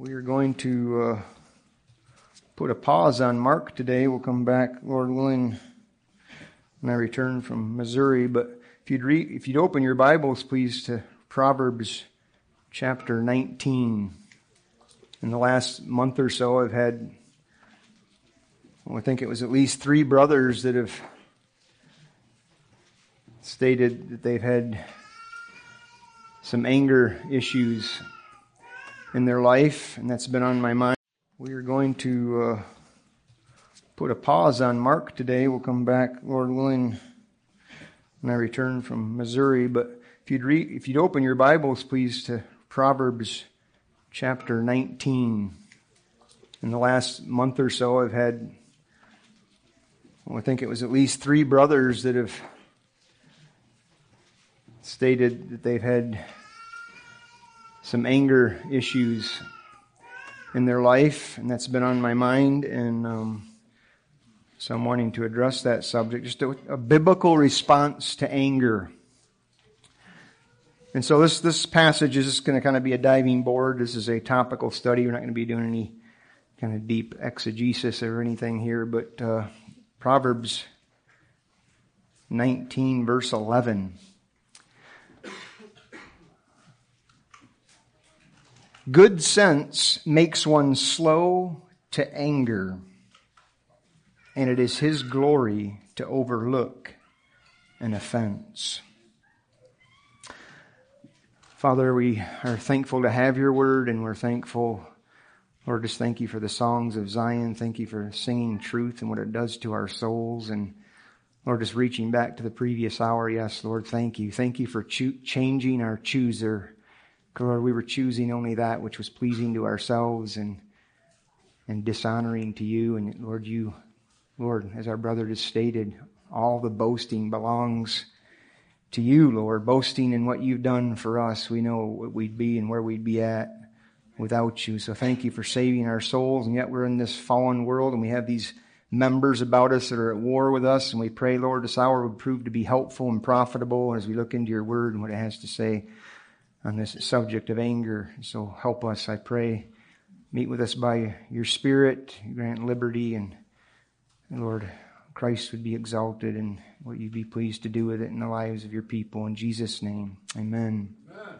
We are going to put a pause on Mark today. We'll come back, Lord willing, when I return from Missouri. But if you'd open your Bibles, please, to Proverbs chapter 19. In the last month or so, I've had, I think it was at least 3 brothers that have stated that they've had some anger issues in their life, and that's been on my mind. We are going to put a pause on Mark today. We'll come back, Lord willing, when I return from Missouri. But if you'd open your Bibles, please, to Proverbs chapter 19. In the last month or so, I've had, I think it was at least 3 brothers that have stated that they've had some anger issues in their life, and that's been on my mind, and so I'm wanting to address that subject, just a biblical response to anger. And so this passage is just going to kind of be a diving board. This is a topical study. We're not going to be doing any kind of deep exegesis or anything here, but Proverbs 19, verse 11. Good sense makes one slow to anger, and it is His glory to overlook an offense. Father, we are thankful to have your word, and we're thankful, Lord, just thank you for the songs of Zion. Thank you for singing truth and what it does to our souls. And Lord, just reaching back to the previous hour, yes, Lord, thank you. Thank you for changing our chooser. Lord, we were choosing only that which was pleasing to ourselves and dishonoring to you. And Lord, as our brother just stated, all the boasting belongs to you, Lord. Boasting in what you've done for us, we know what we'd be and where we'd be at without you. So thank you for saving our souls. And yet we're in this fallen world, and we have these members about us that are at war with us. And we pray, Lord, this hour would prove to be helpful and profitable as we look into your word and what it has to say on this subject of anger. So help us, I pray. Meet with us by your Spirit. Grant liberty, and Lord, Christ would be exalted, and what you'd be pleased to do with it in the lives of your people. In Jesus' name, amen. Amen.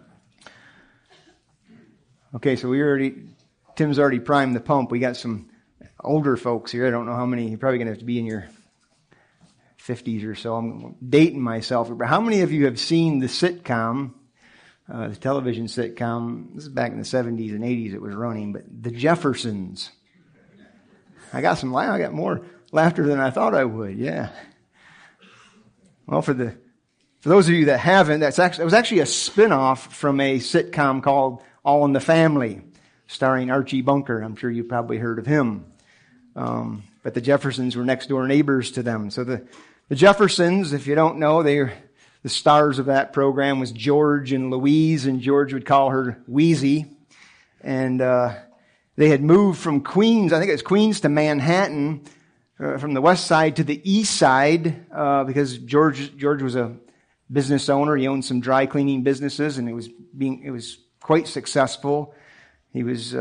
Okay, so Tim's already primed the pump. We got some older folks here. I don't know how many. You're probably going to have to be in your 50s or so. I'm dating myself. But how many of you have seen the sitcom, the television sitcom? This is back in the 70s and 80s it was running, but The Jeffersons. I got more laughter than I thought I would, yeah. Well, for those of you that haven't, it was actually a spin-off from a sitcom called All in the Family, starring Archie Bunker. I'm sure you've probably heard of him. But the Jeffersons were next door neighbors to them. So the Jeffersons, if you don't know, the stars of that program was George and Louise, and George would call her Wheezy. And they had moved from Queens, I think it was Queens to Manhattan, from the west side to the east side, because George was a business owner. He owned some dry cleaning businesses, and it was quite successful. He was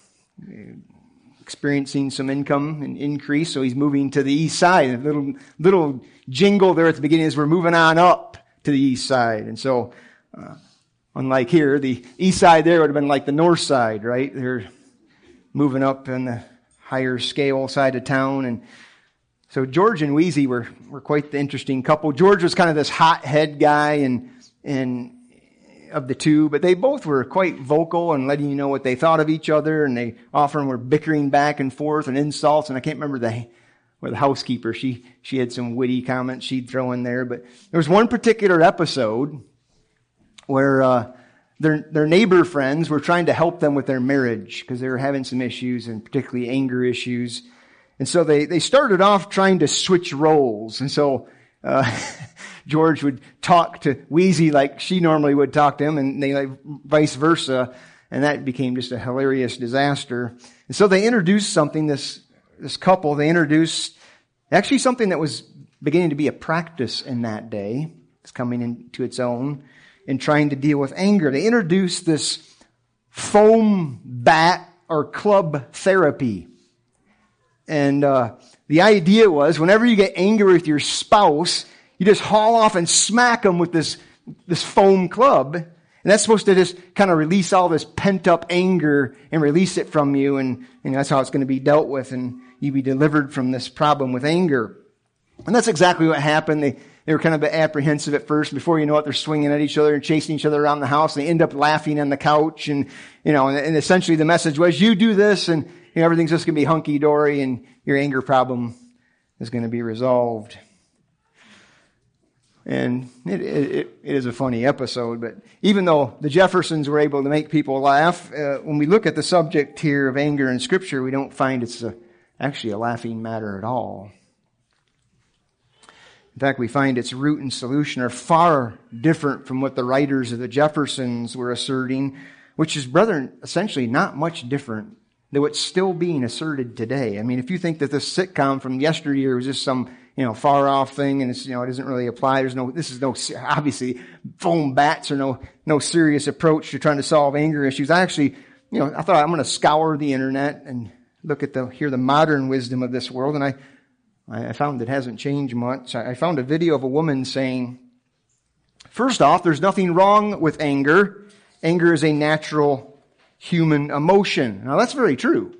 experiencing some income and increase, so he's moving to the east side. A little jingle there at the beginning is we're moving on up to the east side. And so, unlike here, the east side there would have been like the north side, right? They're moving up in the higher scale side of town. And so George and Wheezy were quite the interesting couple. George was kind of this hothead guy and of the two, but they both were quite vocal and letting you know what they thought of each other, and they often were bickering back and forth and insults. And I can't remember the housekeeper, she had some witty comments she'd throw in there. But there was one particular episode where their neighbor friends were trying to help them with their marriage because they were having some issues, and particularly anger issues. And so they started off trying to switch roles. And so George would talk to Wheezy like she normally would talk to him, and they vice versa. And that became just a hilarious disaster. And so they introduced something, this couple, they introduced actually something that was beginning to be a practice in that day. It's coming into its own in trying to deal with anger. They introduced this foam bat or club therapy. And the idea was whenever you get angry with your spouse, you just haul off and smack them with this foam club. And that's supposed to just kind of release all this pent-up anger and release it from you. And that's how it's going to be dealt with. And you be delivered from this problem with anger. And that's exactly what happened. They were kind of apprehensive at first. Before you know it, they're swinging at each other and chasing each other around the house. And they end up laughing on the couch. And essentially the message was, you do this and everything's just going to be hunky-dory and your anger problem is going to be resolved. And it is a funny episode, but even though the Jeffersons were able to make people laugh, when we look at the subject here of anger in Scripture, we don't find it's actually a laughing matter at all. In fact, we find its root and solution are far different from what the writers of the Jeffersons were asserting, which is, brethren, essentially not much different than what's still being asserted today. I mean, if you think that this sitcom from yesteryear was just some far off thing, and it's, it doesn't really apply. This is no, obviously, foam bats are no serious approach to trying to solve anger issues. I actually, I thought I'm going to scour the internet and look at hear the modern wisdom of this world, and I found it hasn't changed much. I found a video of a woman saying, first off, there's nothing wrong with anger. Anger is a natural human emotion. Now that's very true.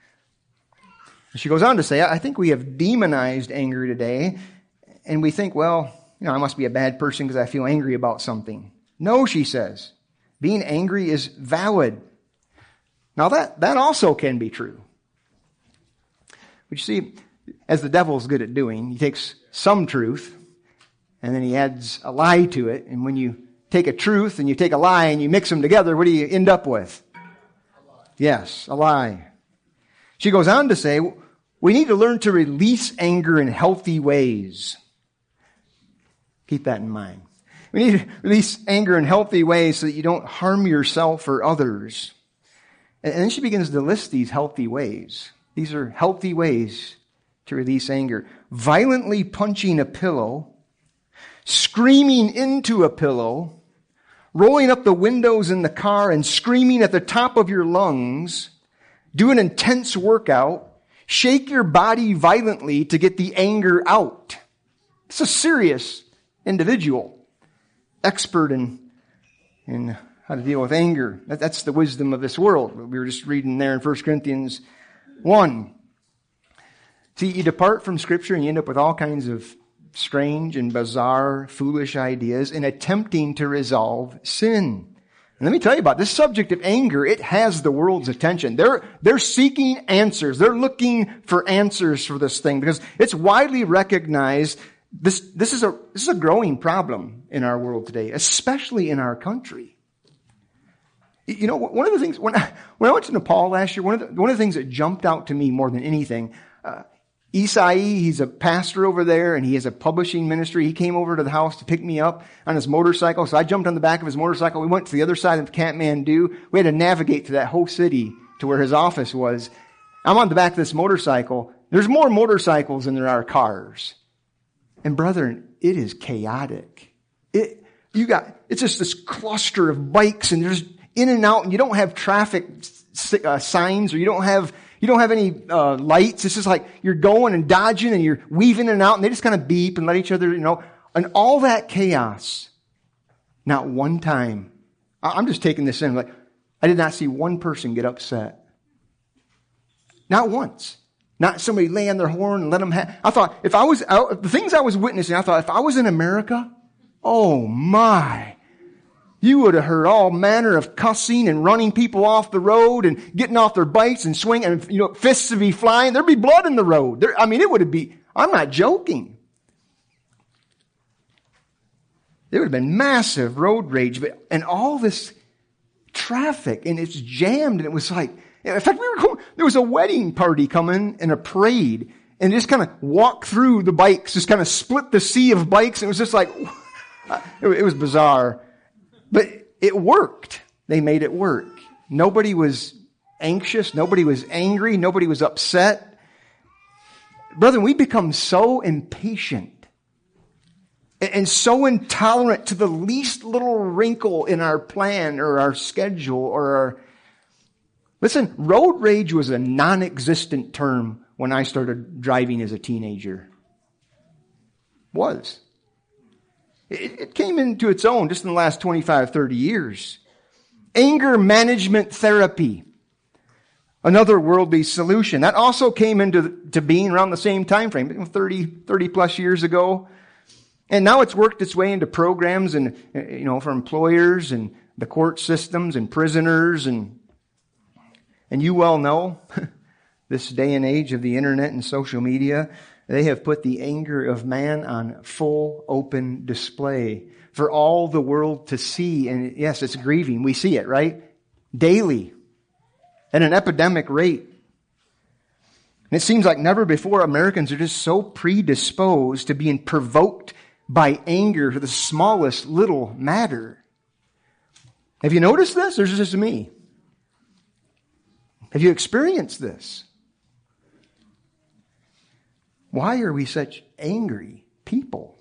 She goes on to say, I think we have demonized anger today, and we think, well, I must be a bad person because I feel angry about something. No, she says, being angry is valid. Now that also can be true. But you see, as the devil's good at doing, he takes some truth, and then he adds a lie to it, and when you take a truth and you take a lie and you mix them together, what do you end up with? A lie. Yes, a lie. She goes on to say, we need to learn to release anger in healthy ways. Keep that in mind. We need to release anger in healthy ways so that you don't harm yourself or others. And then she begins to list these healthy ways. These are healthy ways to release anger. Violently punching a pillow, screaming into a pillow, rolling up the windows in the car and screaming at the top of your lungs, do an intense workout, shake your body violently to get the anger out. It's a serious individual, expert in how to deal with anger. That's the wisdom of this world. We were just reading there in 1 Corinthians 1. See, you depart from Scripture and you end up with all kinds of strange and bizarre, foolish ideas in attempting to resolve sin. And let me tell you about this subject of anger. It has the world's attention. They're seeking answers. They're looking for answers for this thing because it's widely recognized. This is a growing problem in our world today, especially in our country. One of the things when I went to Nepal last year, one of the things that jumped out to me more than anything, Isai, he's a pastor over there, and he has a publishing ministry. He came over to the house to pick me up on his motorcycle. So I jumped on the back of his motorcycle. We went to the other side of Kathmandu. We had to navigate through that whole city to where his office was. I'm on the back of this motorcycle. There's more motorcycles than there are cars. And brethren, it is chaotic. It's just this cluster of bikes, and there's in and out, and you don't have traffic signs, or you don't have any lights. It's just like you're going and dodging and you're weaving in and out, and they just kind of beep and let each other, and all that chaos. Not one time. I'm just taking this in. Like, I did not see one person get upset. Not once. Not somebody lay on their horn and let them have. I thought, the things I was witnessing, I thought, if I was in America, oh my. You would have heard all manner of cussing and running people off the road and getting off their bikes and swinging, and fists would be flying. There'd be blood in the road. It would be, I'm not joking. There would have been massive road rage, and all this traffic, and it's jammed, and it was like, in fact, there was a wedding party coming and a parade, and just kind of walked through the bikes, just kind of split the sea of bikes, and it was just like, it was bizarre. But it worked. They made it work. Nobody was anxious. Nobody was angry. Nobody was upset. Brethren, we become so impatient and so intolerant to the least little wrinkle in our plan or our schedule or Listen, road rage was a non-existent term when I started driving as a teenager. Was. It came into its own just in the last 25, 30 years. Anger management therapy. Another worldly solution. That also came into being around the same time frame, 30 plus years ago. And now it's worked its way into programs and, for employers and the court systems and prisoners. And you well know, this day and age of the internet and social media, they have put the anger of man on full open display for all the world to see. And yes, it's grieving. We see it, right? Daily. At an epidemic rate. And it seems like never before Americans are just so predisposed to being provoked by anger for the smallest little matter. Have you noticed this, or is it just me? Have you experienced this? Why are we such angry people?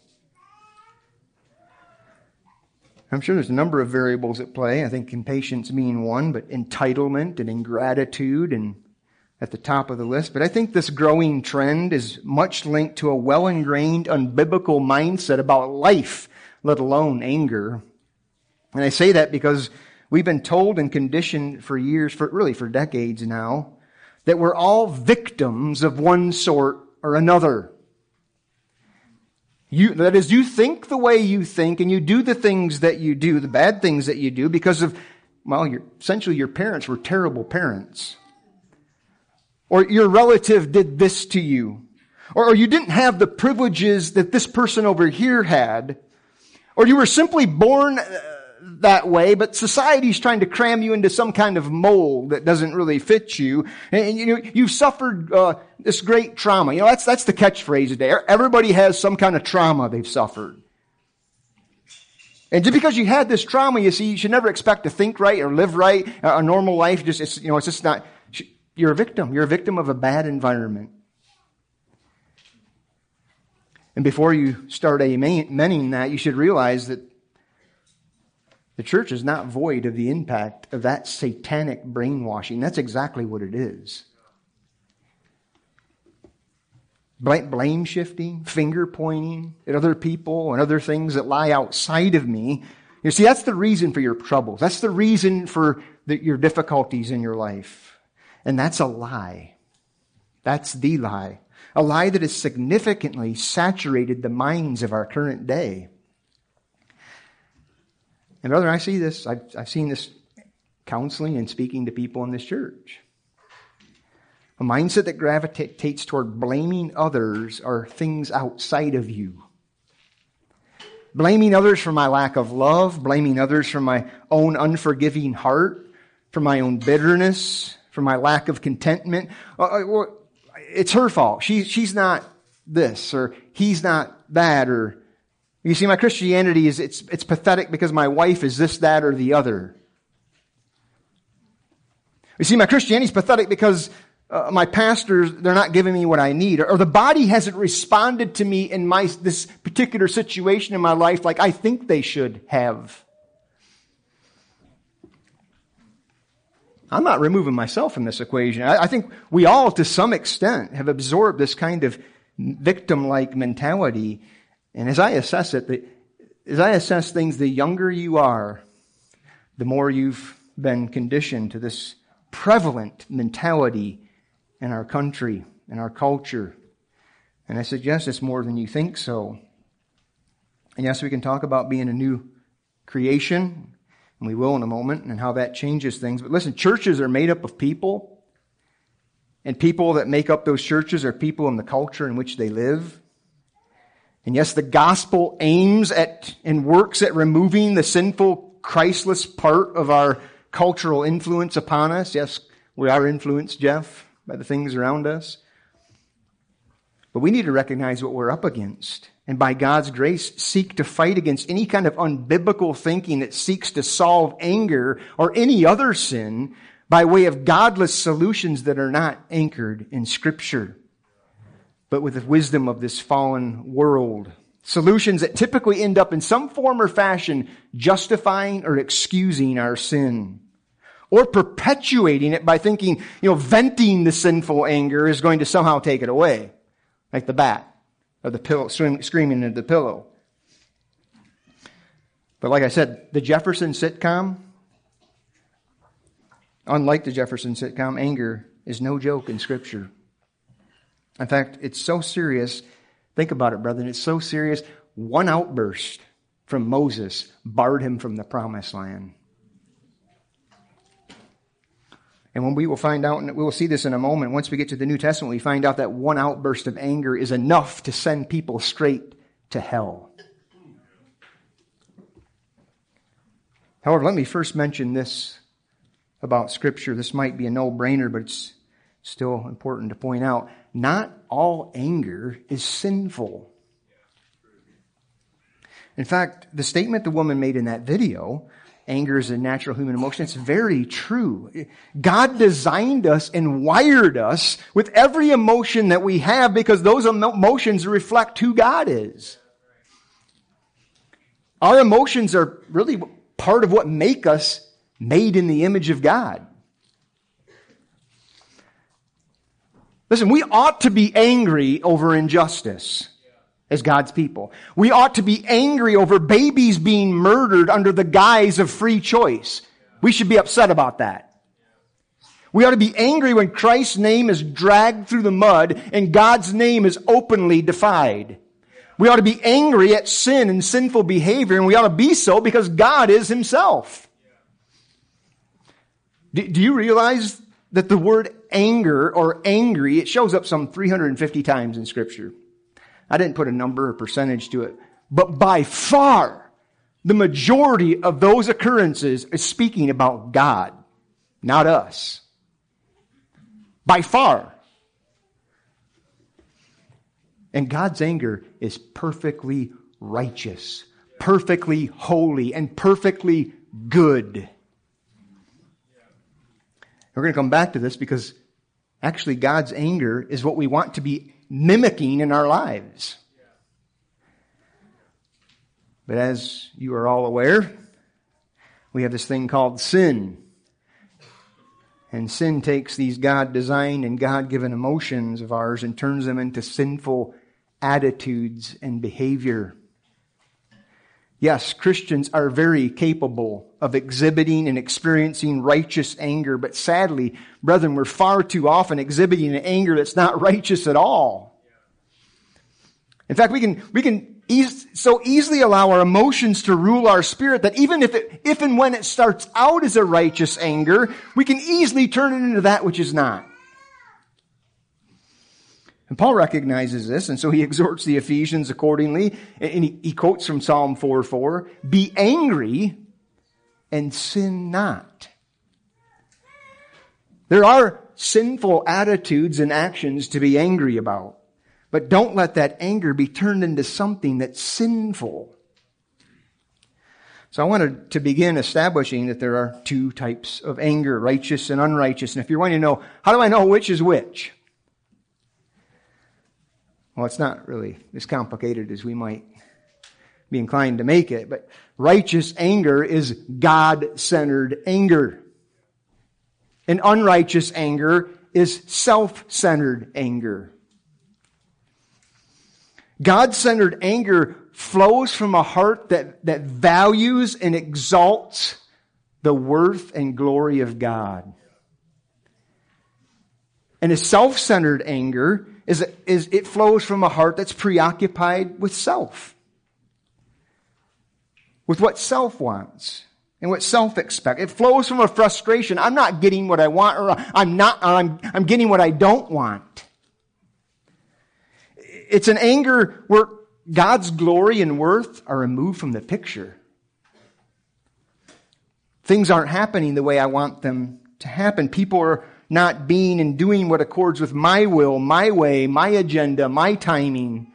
I'm sure there's a number of variables at play. I think impatience being one, but entitlement and ingratitude and at the top of the list. But I think this growing trend is much linked to a well-ingrained, unbiblical mindset about life, let alone anger. And I say that because we've been told and conditioned for years, for decades now, that we're all victims of one sort or another. That is, you think the way you think and you do the things that you do, the bad things that you do because of, essentially your parents were terrible parents. Or your relative did this to you. Or you didn't have the privileges that this person over here had. Or you were simply born that way, but society's trying to cram you into some kind of mold that doesn't really fit you. And you've suffered this great trauma. That's the catchphrase today. Everybody has some kind of trauma they've suffered. And just because you had this trauma, you see, you should never expect to think right or live right. A normal life, it's just not. You're a victim. You're a victim of a bad environment. And before you start amening that, you should realize that the church is not void of the impact of that satanic brainwashing. That's exactly what it is. Blame shifting, finger pointing at other people and other things that lie outside of me. You see, that's the reason for your troubles. That's the reason for your difficulties in your life. And that's a lie. That's the lie. A lie that has significantly saturated the minds of our current day. And brother, I see this. I've seen this counseling and speaking to people in this church. A mindset that gravitates toward blaming others or things outside of you. Blaming others for my lack of love, blaming others for my own unforgiving heart, for my own bitterness, for my lack of contentment. It's her fault. She's not this, or he's not that, or you see, my Christianity is it's pathetic because my wife is this, that, or the other. You see, my Christianity is pathetic because my pastors, they're not giving me what I need, or the body hasn't responded to me in this particular situation in my life like I think they should have. I'm not removing myself from this equation. I think we all, to some extent, have absorbed this kind of victim-like mentality. And as I assess it, as I assess things, the younger you are, the more you've been conditioned to this prevalent mentality in our country, in our culture. And I suggest it's more than you think so. And yes, we can talk about being a new creation, and we will in a moment, and how that changes things. But listen, churches are made up of people, and people that make up those churches are people in the culture in which they live. And yes, the gospel aims at and works at removing the sinful, Christless part of our cultural influence upon us. Yes, we are influenced, Jeff, by the things around us. But we need to recognize what we're up against. And by God's grace, seek to fight against any kind of unbiblical thinking that seeks to solve anger or any other sin by way of godless solutions that are not anchored in Scripture, but with the wisdom of this fallen world. Solutions that typically end up in some form or fashion justifying or excusing our sin, or perpetuating it by thinking, venting the sinful anger is going to somehow take it away. Like the bat or the pillow, screaming into the pillow. But like I said, the Jefferson sitcom, unlike the Jefferson sitcom, anger is no joke in Scripture. In fact, it's so serious. Think about it, brethren. It's so serious. One outburst from Moses barred him from the promised land. And when we will find out, and we will see this in a moment, once we get to the New Testament, we find out that one outburst of anger is enough to send people straight to hell. However, let me first mention this about Scripture. This might be a no-brainer, but it's still important to point out. Not all anger is sinful. In fact, the statement the woman made in that video, anger is a natural human emotion, it's very true. God designed us and wired us with every emotion that we have because those emotions reflect who God is. Our emotions are really part of what make us made in the image of God. Listen, we ought to be angry over injustice as God's people. We ought to be angry over babies being murdered under the guise of free choice. We should be upset about that. We ought to be angry when Christ's name is dragged through the mud and God's name is openly defied. We ought to be angry at sin and sinful behavior, and we ought to be so because God is Himself. Do you realize that the word anger or angry, it shows up some 350 times in Scripture? I didn't put a number or percentage to it. But by far, the majority of those occurrences is speaking about God, not us. By far. And God's anger is perfectly righteous, perfectly holy, and perfectly good. We're going to come back to this because actually God's anger is what we want to be mimicking in our lives. But as you are all aware, we have this thing called sin. And sin takes these God-designed and God-given emotions of ours and turns them into sinful attitudes and behavior. Yes, Christians are very capable of exhibiting and experiencing righteous anger, but sadly, brethren, we're far too often exhibiting an anger that's not righteous at all. In fact, we can so easily allow our emotions to rule our spirit that even if and when it starts out as a righteous anger, we can easily turn it into that which is not. And Paul recognizes this, and so he exhorts the Ephesians accordingly, and he quotes from Psalm 4:4, "Be angry and sin not." There are sinful attitudes and actions to be angry about, but don't let that anger be turned into something that's sinful. So I wanted to begin establishing that there are two types of anger, righteous and unrighteous. And if you're wanting to know, how do I know which is which? Well, it's not really as complicated as we might be inclined to make it, but righteous anger is God-centered anger. And unrighteous anger is self-centered anger. God-centered anger flows from a heart that values and exalts the worth and glory of God. And a self-centered anger is it flows from a heart that's preoccupied with self. With what self wants and what self expects. It flows from a frustration. I'm not getting what I want, or I'm getting what I don't want. It's an anger where God's glory and worth are removed from the picture. Things aren't happening the way I want them to happen. People are not being and doing what accords with my will, my way, my agenda, my timing.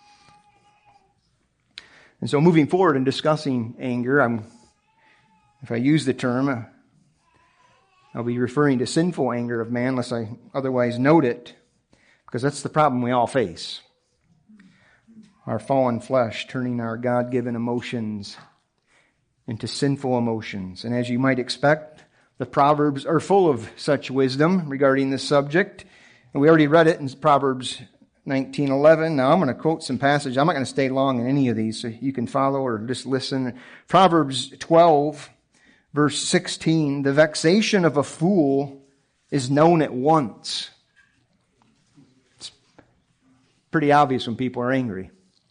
And so moving forward and discussing anger, if I use the term, I'll be referring to sinful anger of man unless I otherwise note it, because that's the problem we all face. Our fallen flesh turning our God-given emotions into sinful emotions. And as you might expect, The Proverbs are full of such wisdom regarding this subject. And we already read it in Proverbs 19:11. Now I'm going to quote some passages. I'm not going to stay long in any of these, so you can follow or just listen. Proverbs 12, verse 16. The vexation of a fool is known at once. It's pretty obvious when people are angry.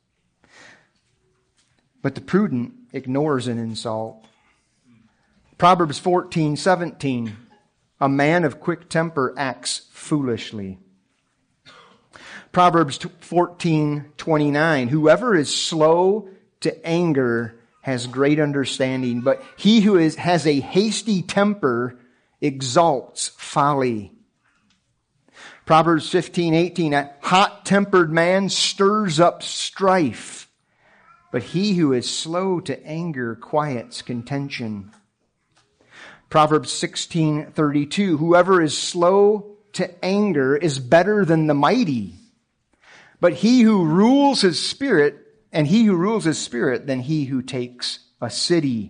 But the prudent ignores an insult. Proverbs 14:17. A man of quick temper acts foolishly. Proverbs 14:29. Whoever is slow to anger has great understanding, but he who has a hasty temper exalts folly. Proverbs 15:18. A hot-tempered man stirs up strife, but he who is slow to anger quiets contention. Proverbs 16:32. Whoever is slow to anger is better than the mighty, but he who rules his spirit, than he who takes a city.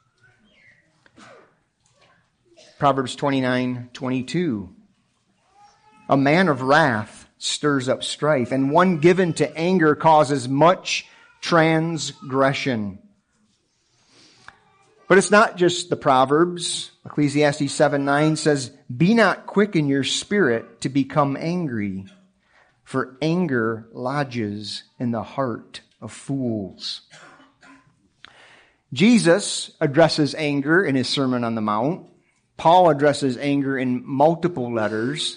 Proverbs 29:22. A man of wrath stirs up strife, and one given to anger causes much transgression. But it's not just the Proverbs. Ecclesiastes 7:9 says, be not quick in your spirit to become angry, for anger lodges in the heart of fools. Jesus addresses anger in his Sermon on the Mount. Paul addresses anger in multiple letters.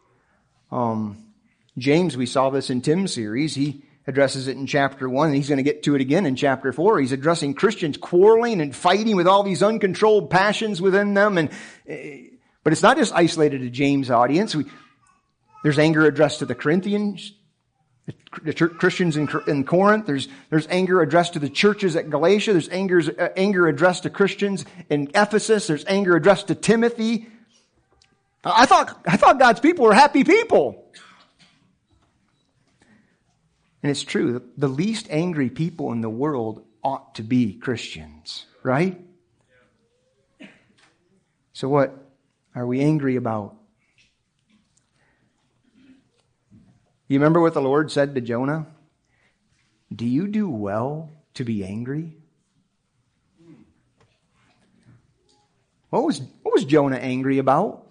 James, we saw this in Tim's series. He addresses it in chapter 1, and he's going to get to it again in chapter 4. He's addressing Christians quarreling and fighting with all these uncontrolled passions within them. But it's not just isolated to James' audience. There's anger addressed to the Corinthians, the Christians in Corinth. There's anger addressed to the churches at Galatia. There's anger addressed to Christians in Ephesus. There's anger addressed to Timothy. I thought God's people were happy people. And it's true. The least angry people in the world ought to be Christians, right? So what are we angry about? You remember what the Lord said to Jonah? Do you do well to be angry? What was Jonah angry about?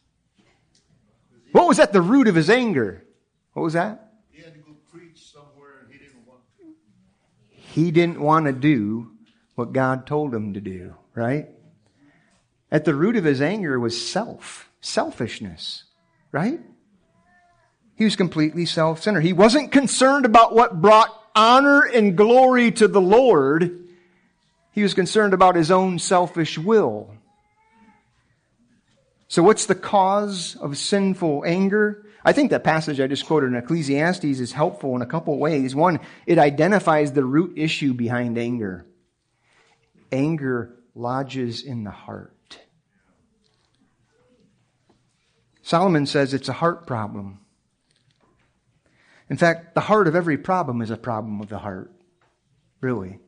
What was at the root of his anger? What was that? He had to go preach somewhere and he didn't want to. He didn't want to do what God told him to do, right? At the root of his anger was selfishness, right? He was completely self-centered. He wasn't concerned about what brought honor and glory to the Lord. He was concerned about his own selfish will. So what's the cause of sinful anger? I think that passage I just quoted in Ecclesiastes is helpful in a couple ways. One, it identifies the root issue behind anger. Anger lodges in the heart. Solomon says it's a heart problem. In fact, the heart of every problem is a problem of the heart. Really.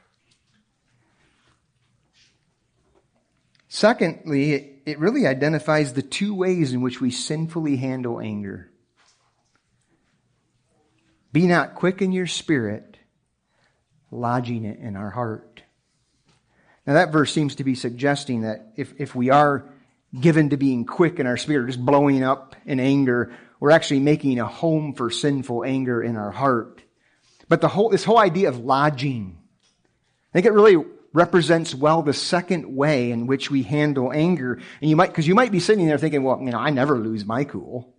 Secondly, it really identifies the two ways in which we sinfully handle anger. Be not quick in your spirit, lodging it in our heart. Now that verse seems to be suggesting that if we are given to being quick in our spirit, just blowing up in anger, we're actually making a home for sinful anger in our heart. But this whole idea of lodging, I think it really represents well the second way in which we handle anger. And because you might be sitting there thinking, well, I never lose my cool.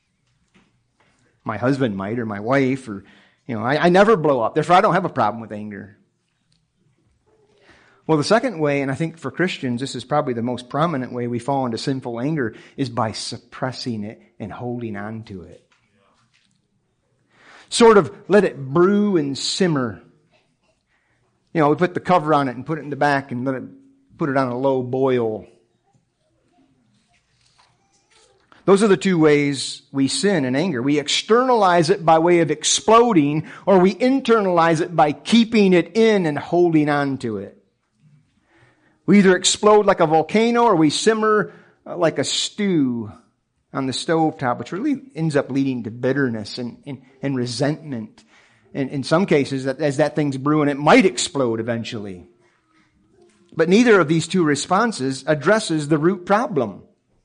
My husband might, or my wife, or, I never blow up. Therefore, I don't have a problem with anger. Well, the second way, and I think for Christians, this is probably the most prominent way we fall into sinful anger, is by suppressing it and holding on to it. Sort of let it brew and simmer. We put the cover on it and put it in the back and put it on a low boil. Those are the two ways we sin in anger. We externalize it by way of exploding, or we internalize it by keeping it in and holding on to it. We either explode like a volcano or we simmer like a stew on the stovetop, which really ends up leading to bitterness and resentment. And in some cases, as that thing's brewing, it might explode eventually. But neither of these two responses addresses the root problem.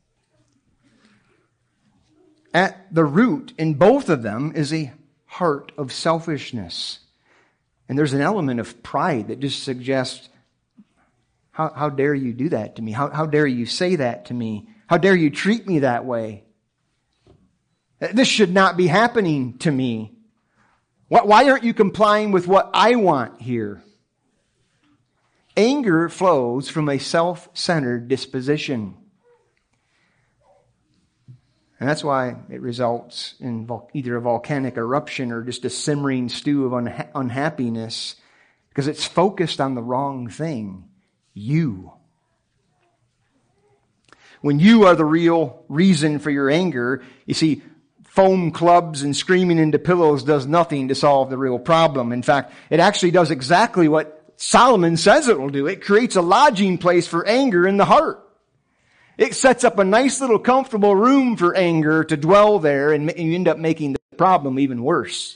At the root in both of them is a heart of selfishness. And there's an element of pride that just suggests, how dare you do that to me? How dare you say that to me? How dare you treat me that way? This should not be happening to me. Why aren't you complying with what I want here? Anger flows from a self-centered disposition. And that's why it results in either a volcanic eruption or just a simmering stew of unhappiness, because it's focused on the wrong thing. You. When you are the real reason for your anger, you see, foam clubs and screaming into pillows does nothing to solve the real problem. In fact, it actually does exactly what Solomon says it will do. It creates a lodging place for anger in the heart. It sets up a nice little comfortable room for anger to dwell there, and you end up making the problem even worse.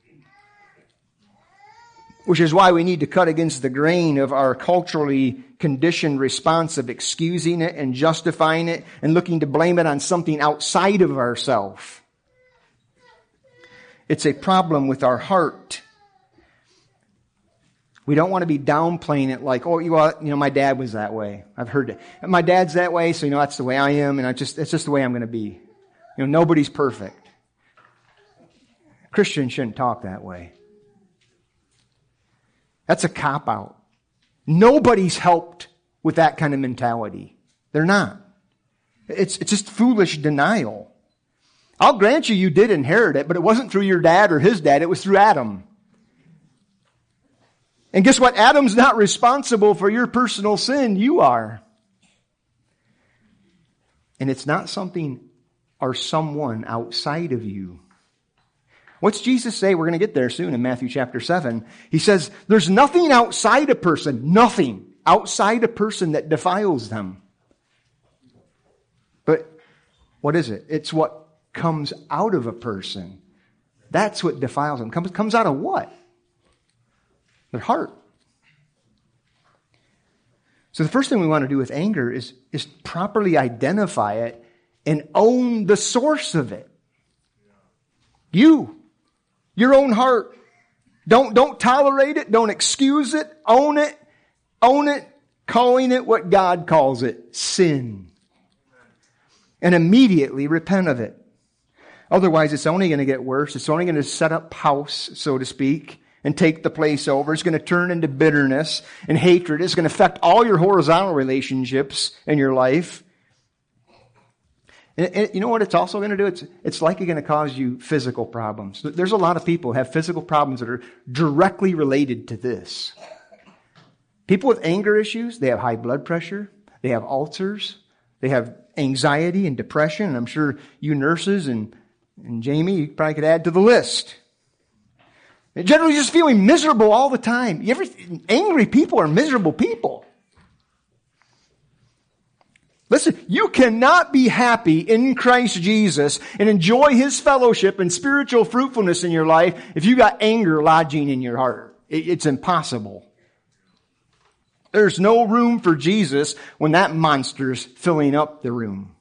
Which is why we need to cut against the grain of our culturally conditioned response of excusing it and justifying it and looking to blame it on something outside of ourselves. It's a problem with our heart. We don't want to be downplaying it like, oh, my dad was that way. I've heard it. My dad's that way, so that's the way I am, and it's just the way I'm going to be. Nobody's perfect. Christians shouldn't talk that way. That's a cop-out. Nobody's helped with that kind of mentality. They're not. It's just foolish denial. I'll grant you did inherit it, but it wasn't through your dad or his dad. It was through Adam. And guess what? Adam's not responsible for your personal sin. You are. And it's not something or someone outside of you. What's Jesus say? We're going to get there soon in Matthew chapter 7. He says, there's nothing outside a person, nothing outside a person that defiles them. But what is it? It's what comes out of a person. That's what defiles them. Comes out of what? Their heart. So the first thing we want to do with anger is properly identify it and own the source of it. Your own heart. Don't tolerate it. Don't excuse it. Own it. Own it. Calling it what God calls it. Sin. And immediately repent of it. Otherwise, it's only going to get worse. It's only going to set up house, so to speak, and take the place over. It's going to turn into bitterness and hatred. It's going to affect all your horizontal relationships in your life. And you know what it's also going to do? It's likely going to cause you physical problems. There's a lot of people who have physical problems that are directly related to this. People with anger issues, they have high blood pressure, they have ulcers, they have anxiety and depression, and I'm sure you nurses and Jamie, you probably could add to the list. And generally just feeling miserable all the time. Angry people are miserable people. Listen, you cannot be happy in Christ Jesus and enjoy His fellowship and spiritual fruitfulness in your life if you got anger lodging in your heart. It's impossible. There's no room for Jesus when that monster's filling up the room.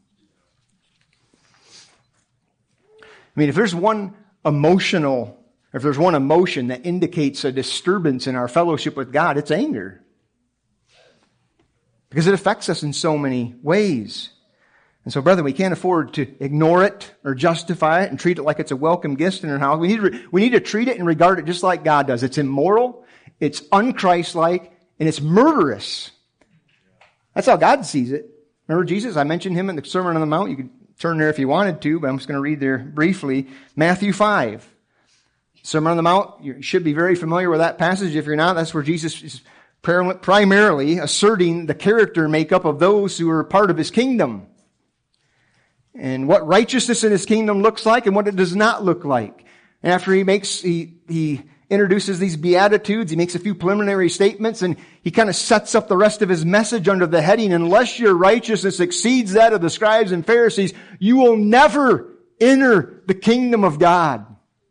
I mean, if there's one emotion that indicates a disturbance in our fellowship with God, it's anger. Because it affects us in so many ways. And so, brethren, we can't afford to ignore it or justify it and treat it like it's a welcome guest in our house. We need to treat it and regard it just like God does. It's immoral, it's unchristlike, and it's murderous. That's how God sees it. Remember Jesus? I mentioned Him in the Sermon on the Mount. You could turn there if you wanted to, but I'm just going to read there briefly. Matthew 5. Sermon on the Mount. You should be very familiar with that passage. If you're not, that's where Jesus is primarily asserting the character makeup of those who are part of His kingdom. And what righteousness in His kingdom looks like and what it does not look like. And after He introduces these Beatitudes. He makes a few preliminary statements, and he kind of sets up the rest of his message under the heading, unless your righteousness exceeds that of the scribes and Pharisees, you will never enter the kingdom of God.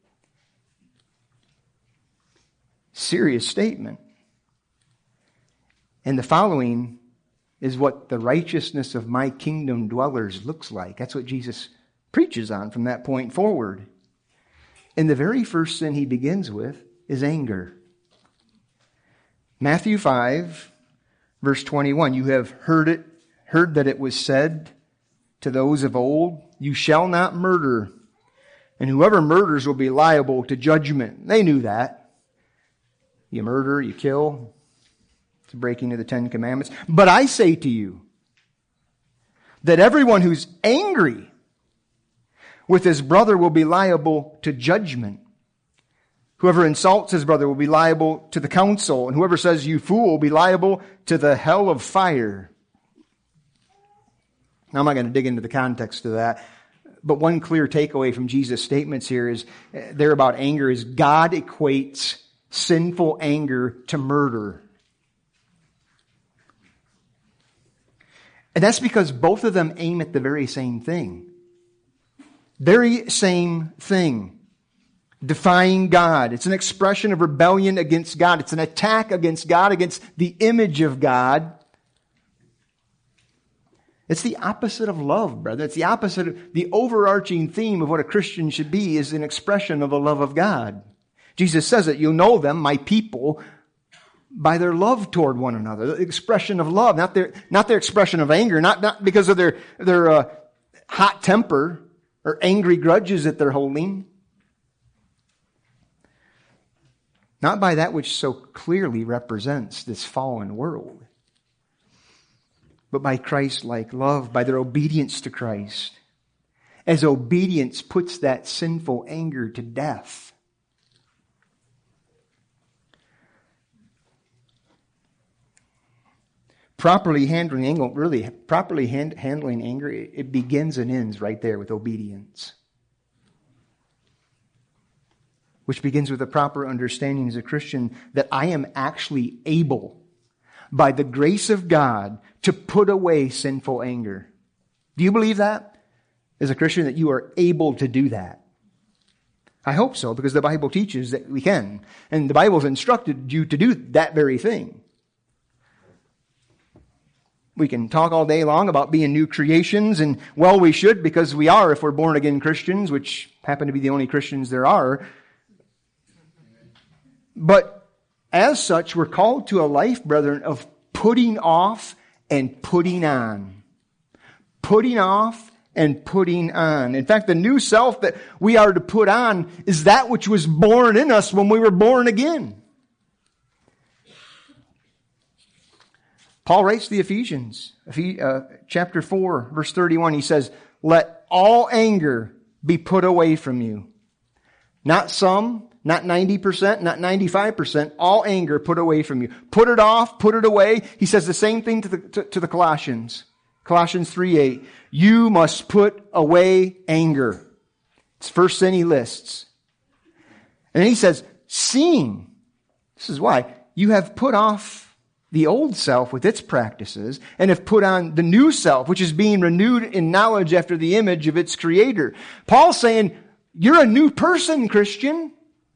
Serious statement. And the following is what the righteousness of my kingdom dwellers looks like. That's what Jesus preaches on from that point forward. And the very first sin he begins with is anger. Matthew 5, verse 21, you have heard that it was said to those of old, you shall not murder, and whoever murders will be liable to judgment. They knew that. You murder, you kill. It's a breaking of the Ten Commandments. But I say to you that everyone who's angry with his brother will be liable to judgment. Whoever insults his brother will be liable to the council, and whoever says you fool will be liable to the hell of fire. Now, I'm not going to dig into the context of that, but one clear takeaway from Jesus' statements here is there about anger is God equates sinful anger to murder. And that's because both of them aim at the very same thing. Very same thing. Defying God. It's an expression of rebellion against God. It's an attack against God, against the image of God. It's the opposite of love, brother. It's the opposite of the overarching theme of what a Christian should be is an expression of the love of God. Jesus says it, you'll know them, my people, by their love toward one another. The expression of love, not their expression of anger, not because of their hot temper or angry grudges that they're holding. Not by that which so clearly represents this fallen world, but by Christ-like love, by their obedience to Christ. As obedience puts that sinful anger to death. Properly handling anger, it begins and ends right there with obedience. Which begins with a proper understanding as a Christian that I am actually able, by the grace of God, to put away sinful anger. Do you believe that? As a Christian, that you are able to do that? I hope so, because the Bible teaches that we can. And the Bible's instructed you to do that very thing. We can talk all day long about being new creations, and well, we should, because we are if we're born again Christians, which happen to be the only Christians there are. But as such, we're called to a life, brethren, of putting off and putting on. Putting off and putting on. In fact, the new self that we are to put on is that which was born in us when we were born again. Paul writes to the Ephesians, chapter 4, verse 31, he says, let all anger be put away from you. Not some, not 90%, not 95%, all anger put away from you. Put it off, put it away. He says the same thing to the Colossians. Colossians 3:8. You must put away anger. It's the first sin he lists. And then he says, seeing, this is why, you have put off the old self with its practices and have put on the new self, which is being renewed in knowledge after the image of its creator. Paul's saying, you're a new person, Christian.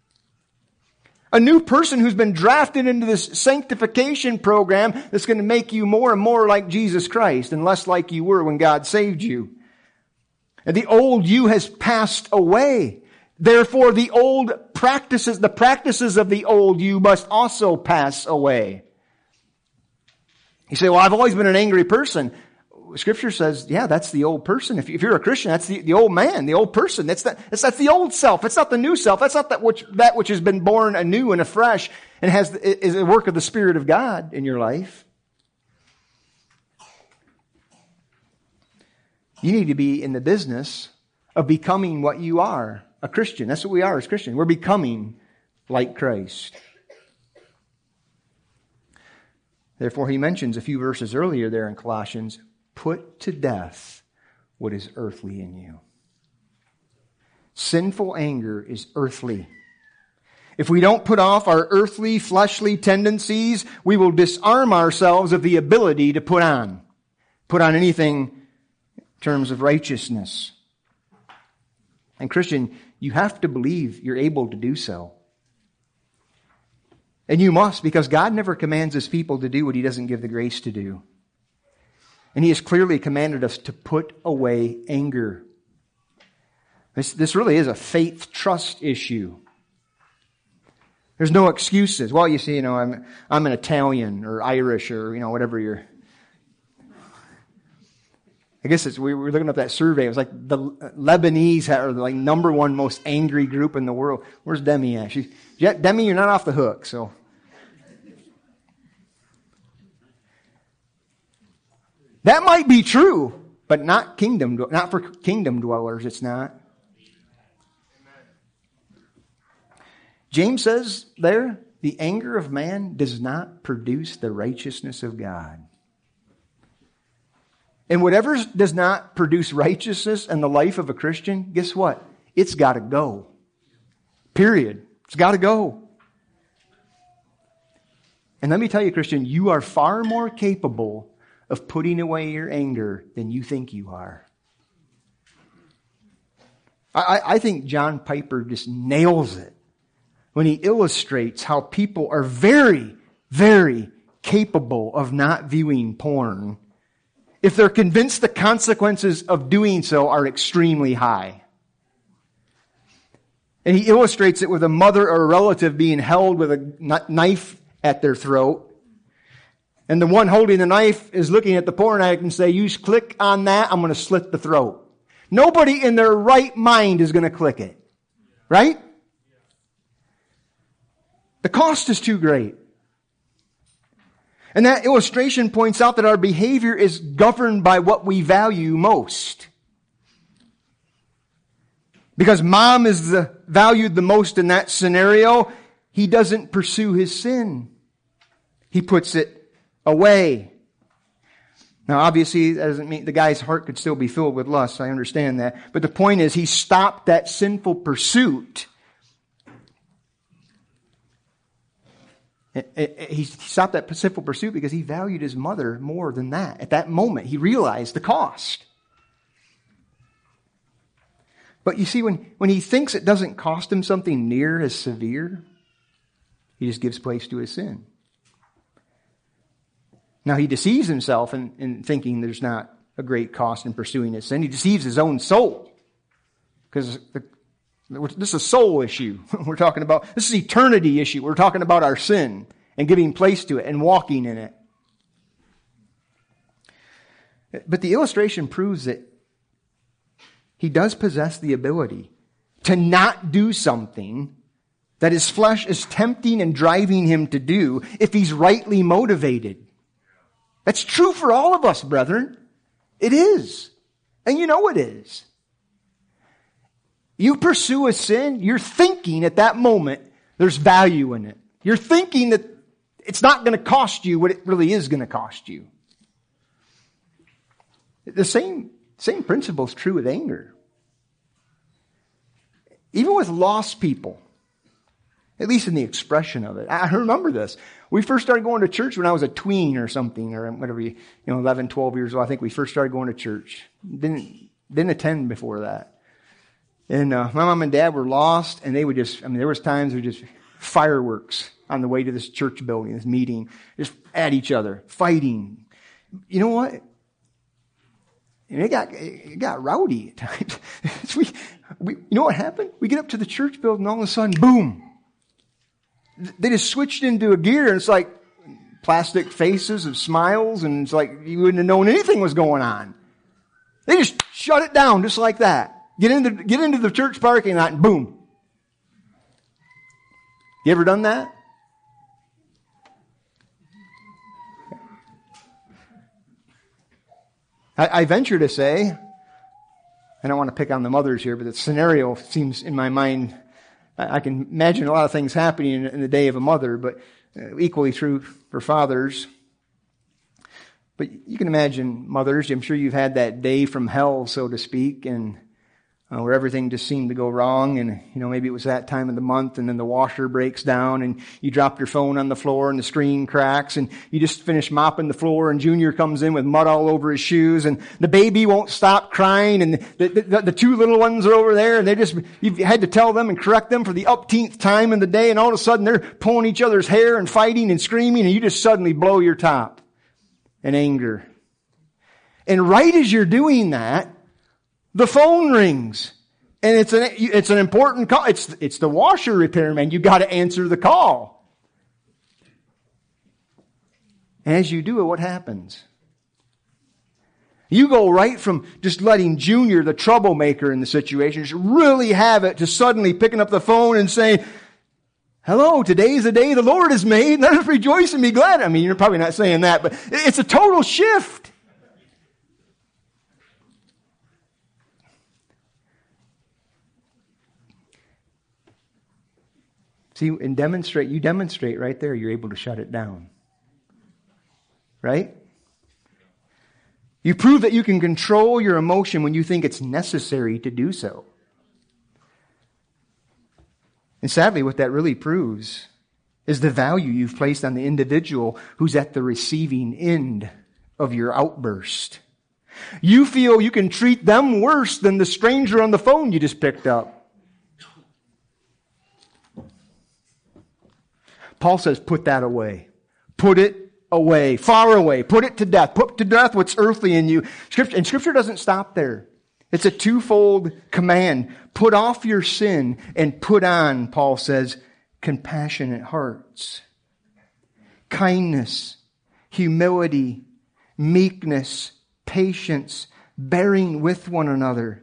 A new person who's been drafted into this sanctification program that's going to make you more and more like Jesus Christ and less like you were when God saved you. And the old you has passed away. Therefore, the practices of the old you must also pass away. You say, well, I've always been an angry person. Scripture says, yeah, that's the old person. If you're a Christian, that's the old man, the old person. That's the old self. It's not the new self. That's not that which has been born anew and afresh and is a work of the Spirit of God in your life. You need to be in the business of becoming what you are, a Christian. That's what we are as Christians. We're becoming like Christ. Therefore, he mentions a few verses earlier there in Colossians, put to death what is earthly in you. Sinful anger is earthly. If we don't put off our earthly, fleshly tendencies, we will disarm ourselves of the ability to put on anything in terms of righteousness. And Christian, you have to believe you're able to do so. And you must, because God never commands His people to do what He doesn't give the grace to do. And He has clearly commanded us to put away anger. This really is a faith-trust issue. There's no excuses. Well, you see, I'm an Italian or Irish or, whatever you're. I guess we were looking up that survey. It was like the Lebanese are the number one most angry group in the world. Where's Demi at? Demi, you're not off the hook, so. That might be true, but not for kingdom dwellers, it's not. James says there, the anger of man does not produce the righteousness of God. And whatever does not produce righteousness in the life of a Christian, guess what? It's got to go. Period. It's got to go. And let me tell you, Christian, you are far more capable of putting away your anger than you think you are. I think John Piper just nails it when he illustrates how people are very, very capable of not viewing porn if they're convinced the consequences of doing so are extremely high. And he illustrates it with a mother or a relative being held with a knife at their throat. And the one holding the knife is looking at the porn addict and say, you click on that, I'm going to slit the throat. Nobody in their right mind is going to click it. Right? The cost is too great. And that illustration points out that our behavior is governed by what we value most. Because mom is valued the most in that scenario, he doesn't pursue his sin. He puts it away. Now, obviously, that doesn't mean the guy's heart could still be filled with lust. I understand that. But the point is, he stopped that sinful pursuit. He stopped that sinful pursuit because he valued his mother more than that. At that moment, he realized the cost. But you see, when he thinks it doesn't cost him something near as severe, he just gives place to his sin. Now, he deceives himself in thinking there's not a great cost in pursuing his sin. He deceives his own soul. Because this is a soul issue. We're talking about, this is an eternity issue. We're talking about our sin and giving place to it and walking in it. But the illustration proves that he does possess the ability to not do something that his flesh is tempting and driving him to do if he's rightly motivated. That's true for all of us, brethren. It is. And you know it is. You pursue a sin, you're thinking at that moment there's value in it. You're thinking that it's not going to cost you what it really is going to cost you. The same principle is true with anger. Even with lost people, at least in the expression of it. I remember this. We first started going to church when I was a tween or something, or whatever, 11, 12 years old. I think we first started going to church. Didn't attend before that. And my mom and dad were lost, and they would there was times where just fireworks on the way to this church building, this meeting, just at each other, fighting. You know what? And it got rowdy at times. You know what happened? We get up to the church building, and all of a sudden, boom! They just switched into a gear, and it's like plastic faces of smiles, and it's like you wouldn't have known anything was going on. They just shut it down just like that. Get into the church parking lot, and boom! You ever done that? I venture to say, I don't want to pick on the mothers here, but the scenario seems in my mind, I can imagine a lot of things happening in the day of a mother, but equally true for fathers. But you can imagine mothers, I'm sure you've had that day from hell, so to speak, and where everything just seemed to go wrong, and maybe it was that time of the month, and then the washer breaks down, and you drop your phone on the floor, and the screen cracks, and you just finish mopping the floor, and Junior comes in with mud all over his shoes, and the baby won't stop crying, and the two little ones are over there, and you've had to tell them and correct them for the upteenth time in the day, and all of a sudden they're pulling each other's hair and fighting and screaming, and you just suddenly blow your top in anger. And right as you're doing that, the phone rings, and it's an important call. It's the washer repairman. You got to answer the call. And as you do it, what happens? You go right from just letting Junior, the troublemaker in the situation, just really have it, to suddenly picking up the phone and saying, "Hello, today is the day the Lord has made. Let us rejoice and be glad." I mean, you're probably not saying that, but it's a total shift. See, you demonstrate right there, you're able to shut it down. Right? You prove that you can control your emotion when you think it's necessary to do so. And sadly, what that really proves is the value you've placed on the individual who's at the receiving end of your outburst. You feel you can treat them worse than the stranger on the phone you just picked up. Paul says, put that away. Put it away. Far away. Put it to death. Put to death what's earthly in you. Scripture doesn't stop there. It's a twofold command. Put off your sin and put on, Paul says, compassionate hearts. Kindness, humility, meekness, patience, bearing with one another.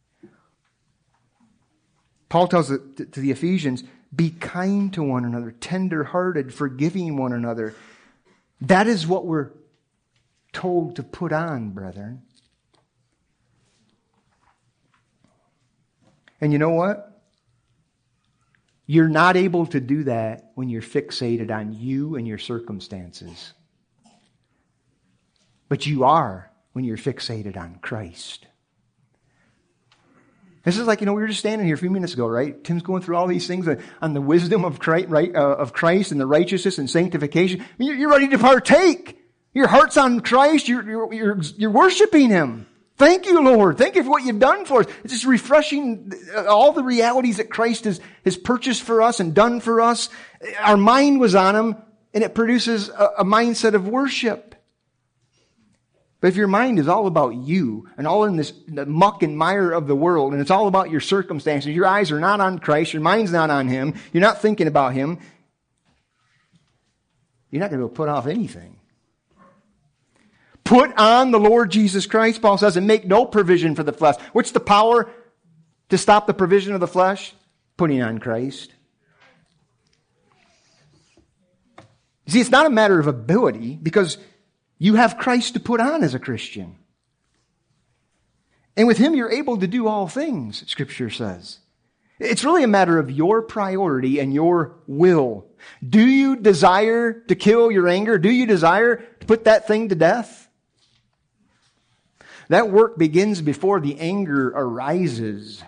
Paul tells it to the Ephesians, be kind to one another, tender-hearted, forgiving one another. That is what we're told to put on, brethren. And you know what? You're not able to do that when you're fixated on you and your circumstances. But you are when you're fixated on Christ. This is like, we were just standing here a few minutes ago, right? Tim's going through all these things on the wisdom of Christ, right? Of Christ and the righteousness and sanctification. I mean, you're ready to partake. Your heart's on Christ. You're worshiping Him. Thank you, Lord. Thank you for what you've done for us. It's just refreshing all the realities that Christ has purchased for us and done for us. Our mind was on Him, and it produces a mindset of worship. But if your mind is all about you and all in the muck and mire of the world, and it's all about your circumstances, your eyes are not on Christ, your mind's not on Him, you're not thinking about Him, you're not going to be able to put off anything. Put on the Lord Jesus Christ, Paul says, and make no provision for the flesh. What's the power to stop the provision of the flesh? Putting on Christ. You see, it's not a matter of ability, because you have Christ to put on as a Christian. And with Him, you're able to do all things, Scripture says. It's really a matter of your priority and your will. Do you desire to kill your anger? Do you desire to put that thing to death? That work begins before the anger arises.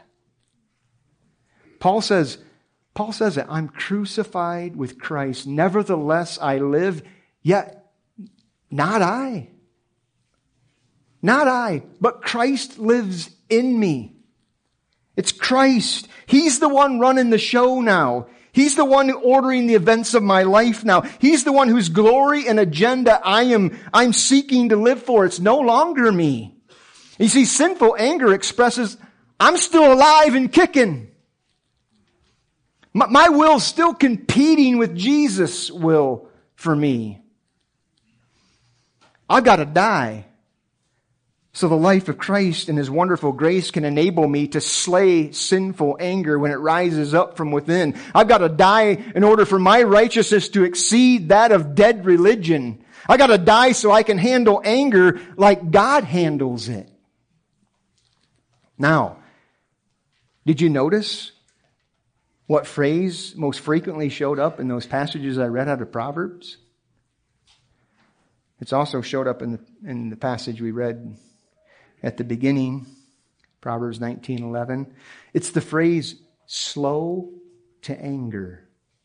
Paul says that I'm crucified with Christ. Nevertheless, I live, yet not I. Not I, but Christ lives in me. It's Christ. He's the one running the show now. He's the one ordering the events of my life now. He's the one whose glory and agenda I'm seeking to live for. It's no longer me. You see, sinful anger expresses, I'm still alive and kicking. My will's still competing with Jesus' will for me. I've got to die so the life of Christ and His wonderful grace can enable me to slay sinful anger when it rises up from within. I've got to die in order for my righteousness to exceed that of dead religion. I've got to die so I can handle anger like God handles it. Now, did you notice what phrase most frequently showed up in those passages I read out of Proverbs? It's also showed up in the passage we read at the beginning Proverbs 19:11. It's the phrase, slow to anger.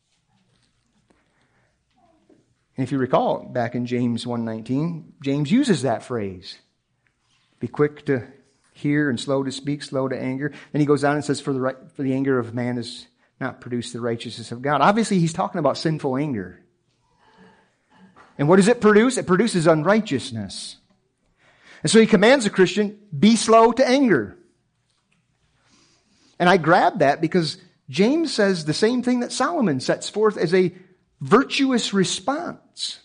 And if you recall, back in James 1:19, James uses that phrase. Be quick to hear and slow to speak, slow to anger. Then he goes on and says, for the anger of man does not produce the righteousness of God. Obviously, he's talking about sinful anger. And what does it produce? It produces unrighteousness. And so he commands a Christian, be slow to anger. And I grabbed that because James says the same thing that Solomon sets forth as a virtuous response.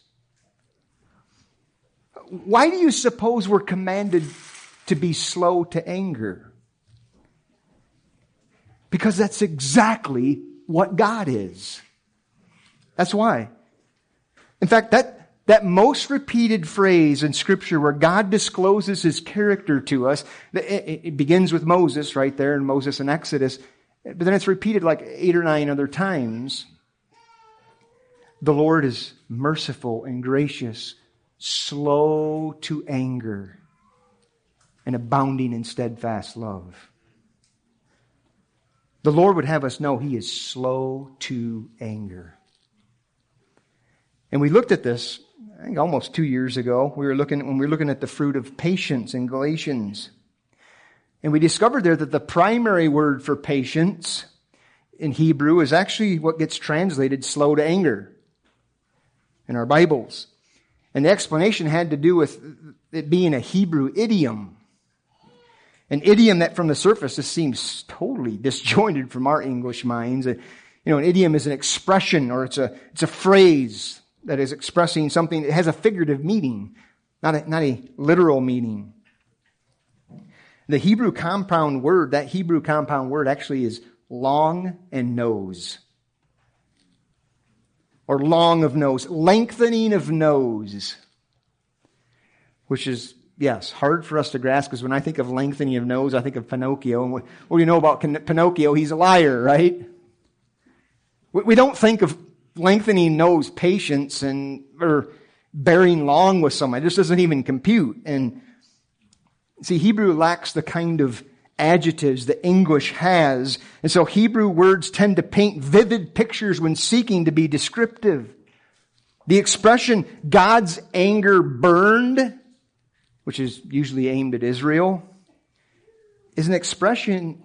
Why do you suppose we're commanded to be slow to anger? Because that's exactly what God is. That's why. In fact, that most repeated phrase in Scripture where God discloses His character to us, it begins with Moses right there in Moses and Exodus, but then it's repeated like 8 or 9 other times. The Lord is merciful and gracious, slow to anger, and abounding in steadfast love. The Lord would have us know He is slow to anger. And we looked at this, I think almost 2 years ago. When we were looking at the fruit of patience in Galatians. And we discovered there that the primary word for patience in Hebrew is actually what gets translated slow to anger in our Bibles. And the explanation had to do with it being a Hebrew idiom. An idiom that from the surface just seems totally disjointed from our English minds. An idiom is an expression or it's a phrase that is expressing something that has a figurative meaning, not a literal meaning. The Hebrew compound word actually is long and nose. Or long of nose, lengthening of nose. Which is, yes, hard for us to grasp because when I think of lengthening of nose, I think of Pinocchio. And what do you know about Pinocchio? He's a liar, right? We don't think of lengthening nose patience or bearing long with someone. It just doesn't even compute. And see, Hebrew lacks the kind of adjectives that English has. And so Hebrew words tend to paint vivid pictures when seeking to be descriptive. The expression, God's anger burned, which is usually aimed at Israel, is an expression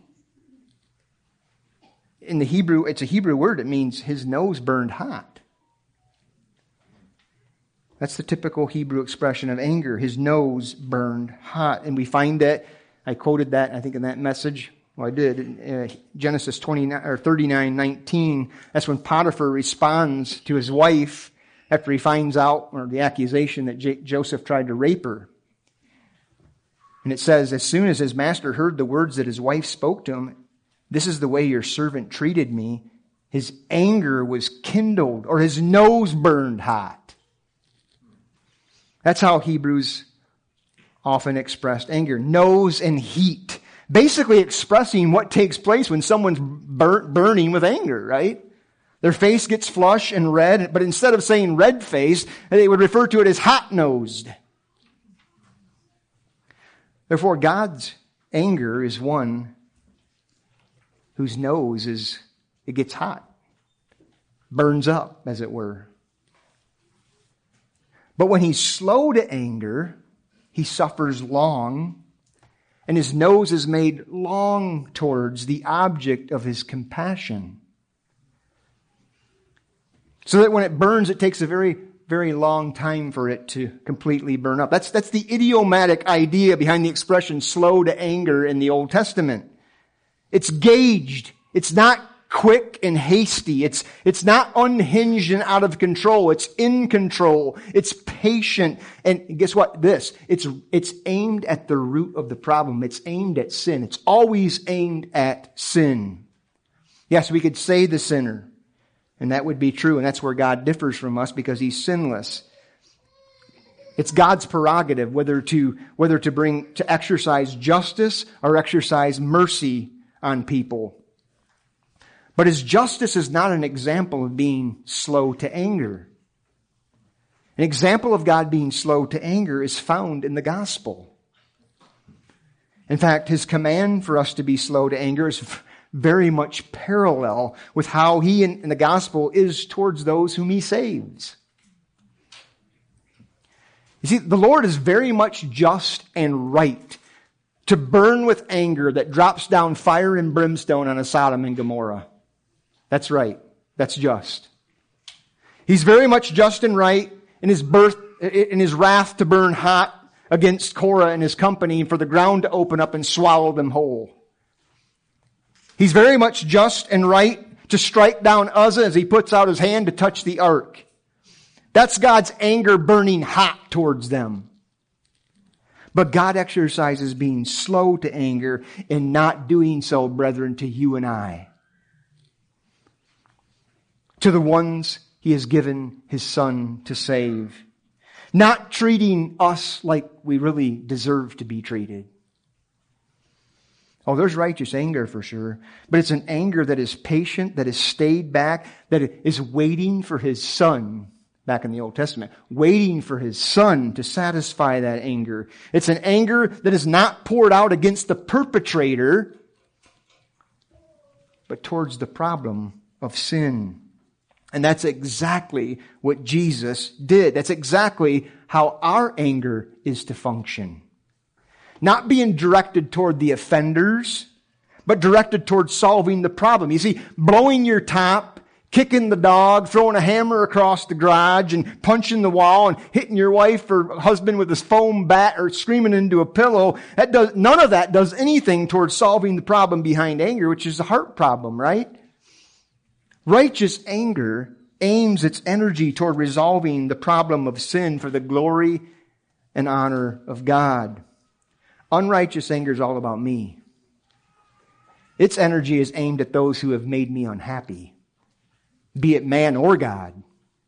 in the Hebrew. It's a Hebrew word. It means his nose burned hot. That's the typical Hebrew expression of anger. His nose burned hot. And we find that, I quoted that, I think, in that message. Well, I did. In Genesis 39:19. That's when Potiphar responds to his wife after he finds out, or the accusation that Joseph tried to rape her. And it says, as soon as his master heard the words that his wife spoke to him, this is the way your servant treated me, his anger was kindled, or his nose burned hot. That's how Hebrews often expressed anger. Nose and heat. Basically expressing what takes place when someone's burning with anger, right? Their face gets flush and red, but instead of saying red-faced, they would refer to it as hot-nosed. Therefore, God's anger is one whose nose it gets hot, burns up, as it were. But when he's slow to anger, he suffers long, and his nose is made long towards the object of his compassion. So that when it burns, it takes a very, very long time for it to completely burn up. That's the idiomatic idea behind the expression slow to anger in the Old Testament. It's gauged. It's not quick and hasty. It's not unhinged and out of control. It's in control. It's patient. And guess what? It's aimed at the root of the problem. It's aimed at sin. It's always aimed at sin. Yes, we could say the sinner, and that would be true, and that's where God differs from us because He's sinless. It's God's prerogative whether to exercise justice or exercise mercy on people. But His justice is not an example of being slow to anger. An example of God being slow to anger is found in the gospel. In fact, His command for us to be slow to anger is very much parallel with how He in the gospel is towards those whom He saves. You see, the Lord is very much just and right to burn with anger that drops down fire and brimstone on a Sodom and Gomorrah. That's right. That's just. He's very much just and right in His wrath to burn hot against Korah and his company for the ground to open up and swallow them whole. He's very much just and right to strike down Uzzah as he puts out his hand to touch the ark. That's God's anger burning hot towards them. But God exercises being slow to anger and not doing so, brethren, to you and I. To the ones He has given His Son to save. Not treating us like we really deserve to be treated. Oh, there's righteous anger for sure. But it's an anger that is patient, that is stayed back, that is waiting for His Son. Back in the Old Testament, waiting for His Son to satisfy that anger. It's an anger that is not poured out against the perpetrator, but towards the problem of sin. And that's exactly what Jesus did. That's exactly how our anger is to function. Not being directed toward the offenders, but directed toward solving the problem. You see, blowing your top, kicking the dog, throwing a hammer across the garage and punching the wall and hitting your wife or husband with his foam bat or screaming into a pillow. None of that does anything towards solving the problem behind anger, which is a heart problem, right? Righteous anger aims its energy toward resolving the problem of sin for the glory and honor of God. Unrighteous anger is all about me. Its energy is aimed at those who have made me unhappy, be it man or God.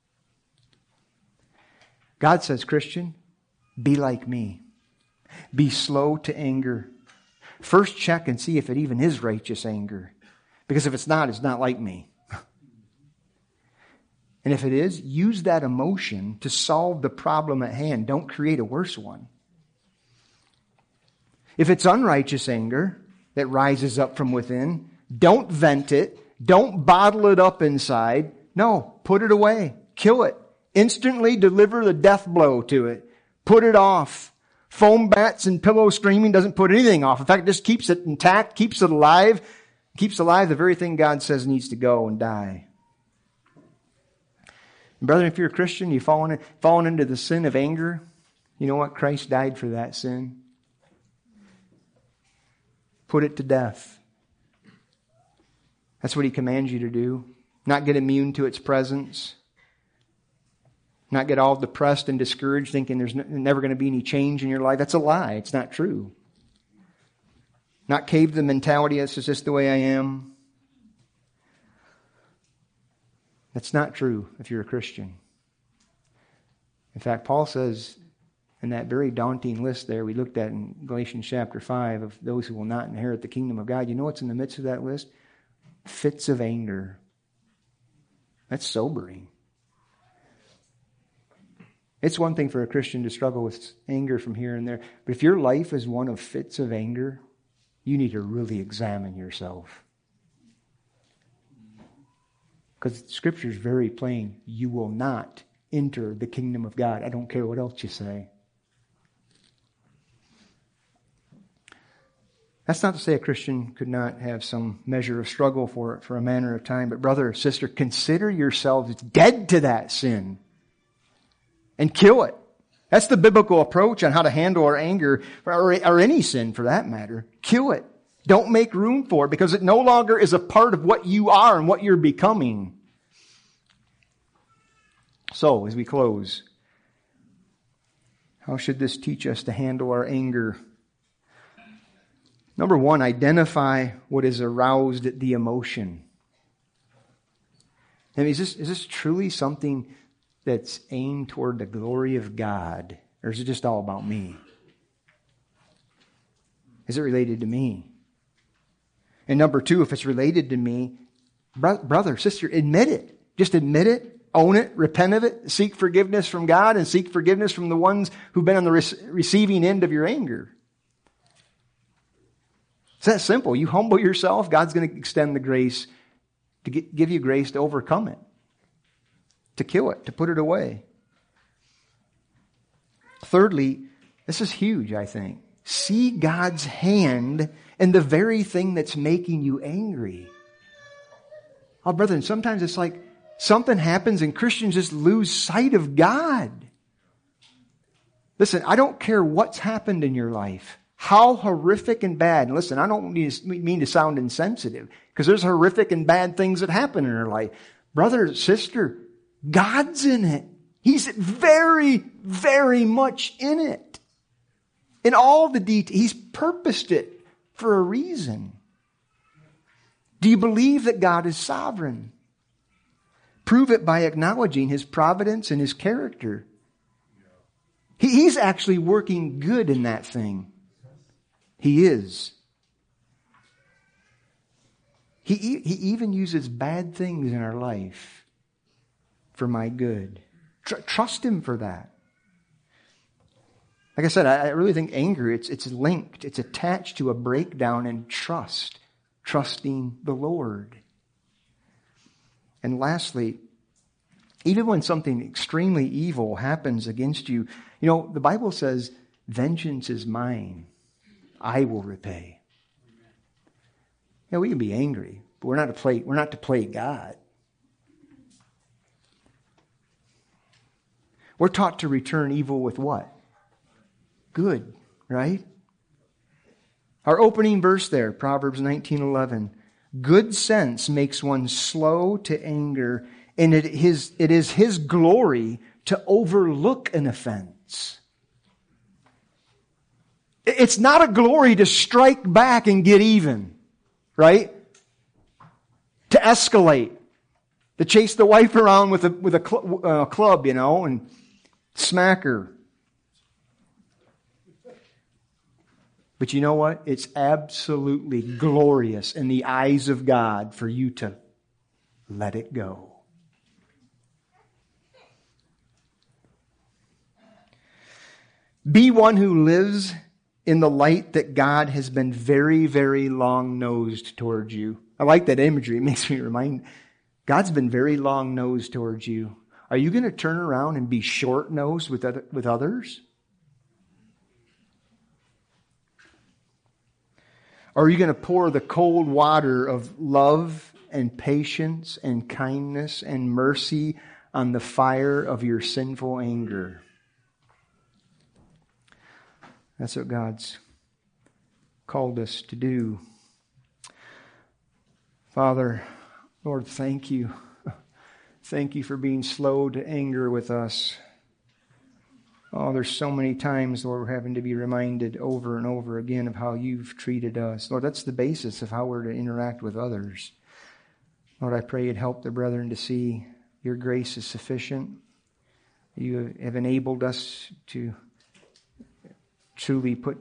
God says, Christian, be like me. Be slow to anger. First check and see if it even is righteous anger. Because if it's not like me. And if it is, use that emotion to solve the problem at hand. Don't create a worse one. If it's unrighteous anger that rises up from within, don't vent it. Don't bottle it up inside. No, put it away. Kill it. Instantly deliver the death blow to it. Put it off. Foam bats and pillow screaming doesn't put anything off. In fact, it just keeps it intact, keeps it alive. Keeps alive the very thing God says needs to go and die. And brethren, if you're a Christian, you've fallen into the sin of anger, you know what? Christ died for that sin. Put it to death. That's what He commands you to do. Not get immune to its presence. Not get all depressed and discouraged thinking there's never going to be any change in your life. That's a lie. It's not true. Not cave to the mentality, this is just the way I am. That's not true if you're a Christian. In fact, Paul says in that very daunting list there we looked at in Galatians chapter 5 of those who will not inherit the kingdom of God, you know what's in the midst of that list? Fits of anger. That's sobering. It's one thing for a Christian to struggle with anger from here and there, but if your life is one of fits of anger, you need to really examine yourself. Because Scripture is very plain. You will not enter the kingdom of God. I don't care what else you say. That's not to say a Christian could not have some measure of struggle for a manner of time. But brother or sister, consider yourselves dead to that sin. And kill it. That's the biblical approach on how to handle our anger, or any sin for that matter. Kill it. Don't make room for it, because it no longer is a part of what you are and what you're becoming. So, as we close, how should this teach us to handle our anger? Number one, identify what has aroused the emotion. I mean, is this truly something that's aimed toward the glory of God? Or is it just all about me? Is it related to me? And number two, if it's related to me, brother, sister, admit it. Just admit it, own it, repent of it, seek forgiveness from God, and seek forgiveness from the ones who've been on the receiving end of your anger. It's that simple. You humble yourself, God's going to extend the grace to give you grace to overcome it, to kill it, to put it away. Thirdly, this is huge, I think. See God's hand in the very thing that's making you angry. Oh, brethren, sometimes it's like something happens and Christians just lose sight of God. Listen, I don't care what's happened in your life, how horrific and bad. And listen, I don't mean to sound insensitive, because there's horrific and bad things that happen in our life. Brother, sister, God's in it. He's very, very much in it. In all the details, He's purposed it for a reason. Do you believe that God is sovereign? Prove it by acknowledging His providence and His character. He's actually working good in that thing. He is. He even uses bad things in our life for my good. Trust Him for that. Like I said, I really think anger, it's linked, it's attached to a breakdown in trust. Trusting the Lord. And lastly, even when something extremely evil happens against you, the Bible says, vengeance is mine. I will repay. We can be angry, but we're not to play God. We're taught to return evil with what? Good, right? Our opening verse there, Proverbs 19:11. Good sense makes one slow to anger, and it is His glory to overlook an offense. It's not a glory to strike back and get even, right? To escalate, to chase the wife around with a club, and smack her. But you know what? It's absolutely glorious in the eyes of God for you to let it go. Be one who lives in the light that God has been very, very long-nosed towards you. I like that imagery. It makes me remind, God's been very long-nosed towards you. Are you going to turn around and be short-nosed with others? Or are you going to pour the cold water of love and patience and kindness and mercy on the fire of your sinful anger? That's what God's called us to do. Father, Lord, thank you. Thank you for being slow to anger with us. Oh, there's so many times, Lord, we're having to be reminded over and over again of how you've treated us. Lord, that's the basis of how we're to interact with others. Lord, I pray you'd help the brethren to see your grace is sufficient. You have enabled us to truly put